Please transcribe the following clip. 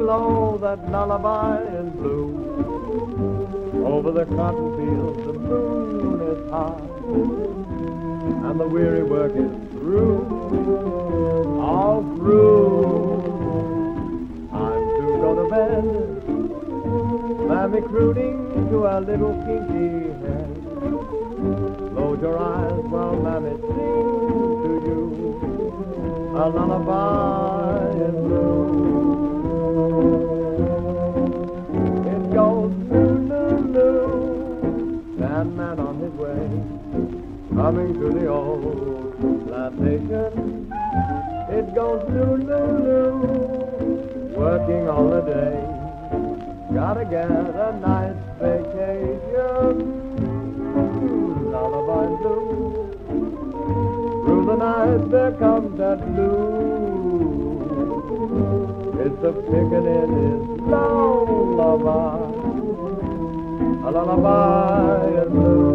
below, that lullaby is blue. Over the cotton fields the moon is high, and the weary work is through, all through. I'm to go to bed, Mammy crooning to a little kinky head. Close your eyes while Mammy sings to you a lullaby in blue. It goes loo, loo, loo, Sandman on his way, coming to the old plantation. It goes loo, loo, loo, working all the day, gotta get a nice vacation. Lullaby blue, through the night there comes that blue. It's a pickin' in his lullaby, a lullaby in blue.